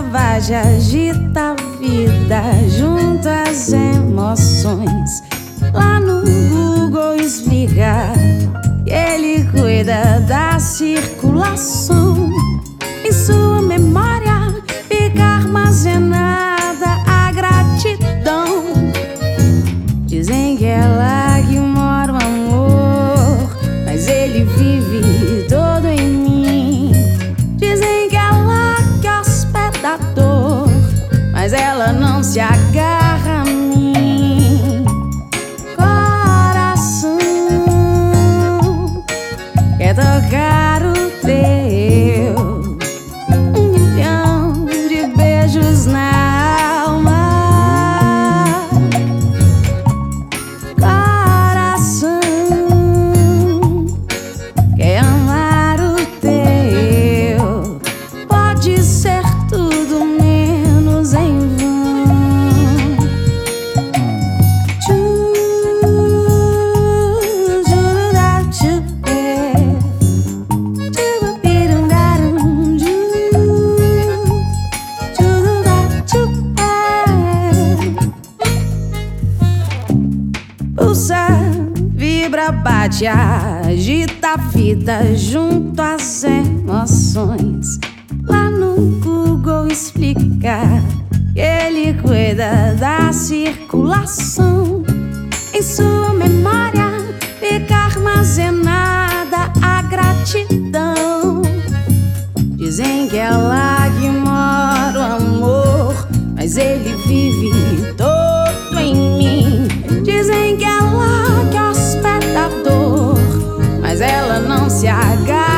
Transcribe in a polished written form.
bate, agita a vida junto às emoções. Lá no Google explica que ele cuida da circulação. Em sua memória fica armazenada a gratidão. Dizem que é lá que mora o amor, mas ele vive todo em mim. Dizem que é lá que hospeda a dor, mas ela não se agarra a mim. Coração quer tocar o teu, 1 milhão de beijos na alma. Coração quer amar o teu, pode ser tudo menos em vão. Pulsa, vibra, bate, agita a vida junto às emoções. Lá no Google explica que ele cuida da circulação. Em sua memória fica armazenada a gratidão. Dizem que é lá que mora o amor, mas ele vive todo em mim. Dizem que é lá que hospeda a dor, mas ela não se agarra